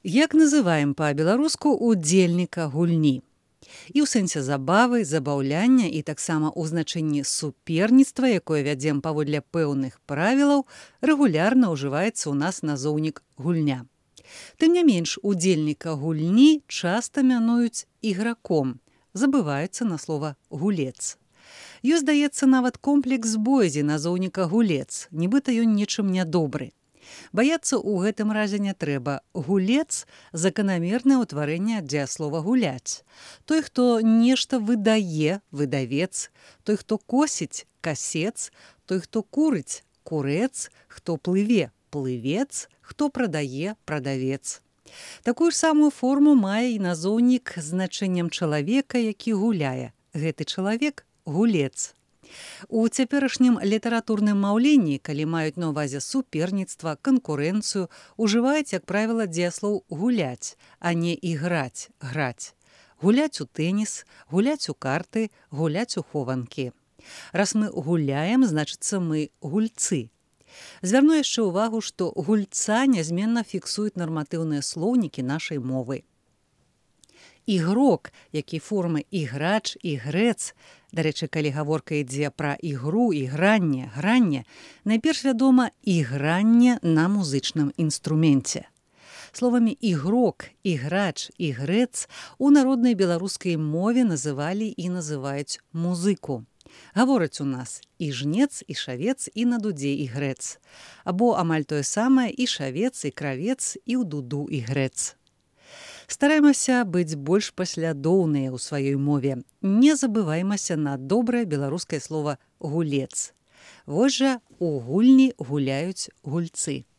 Як называем па-беларуску удзельніка гульні? І ў сэнсе забавы, забаўляння і таксама ў значэнні суперніцтва, якое вядзем паводле пэўных правілаў, рэгулярна ўжываецца ў нас назоўнік гульня. Тым не менш, удзельніка гульні часта мянуюць іграком, забываюцца на слова гулец. Ёсць, здаецца, нават комплекс боязі назоўніка гулец, нібыта ён нечым нядобры. Баяцца ў гэтым разе не трэба. Гулец – заканамернае ўтварэнне ад дзеяслова гуляць. Той, хто нешта выдае – выдавец, той, хто косіць – касец, той, хто курыць – курэц, хто плыве – плывец, хто прадае – прадавец. Такую ж самую форму мае і назоўнік з значэннем чалавека, які гуляе. Гэты чалавек – гулец. У цяперашнім літаратурным маўленні, калі маюць на ўвазе суперніцтва, канкурэнцыю, ужываюць, як правіла, дзеяслоў гуляць, а не іграць, граць. Гуляць у тэніс, гуляць у карты, гуляць у хованкі. Раз мы гуляем, значыцца мы гульцы. Звярну яшчэ ўвагу, што гульца нязменна фіксуюць нарматыўныя слоўнікі нашай мовы. Ігрок, які формы іграч, ігрэц, дарэчы, калі гаворка ідзе пра ігру, ігранне, гранне, найперш вядома ігранне на музычным інструменце. Словамі ігрок, іграч, ігрэц у народнай беларускай мове называлі і называюць музыку. Гавораць у нас і жнец, і шавец, і на дудзе ігрэц. Або амаль тое самае і шавец, і кравец, і ў дуду ігрэц. Стараемся быць больш паслядоўныя ў сваёй мове. Не забываймася на добрае беларускае слова «гулец». Вось жа у гульні гуляюць гульцы.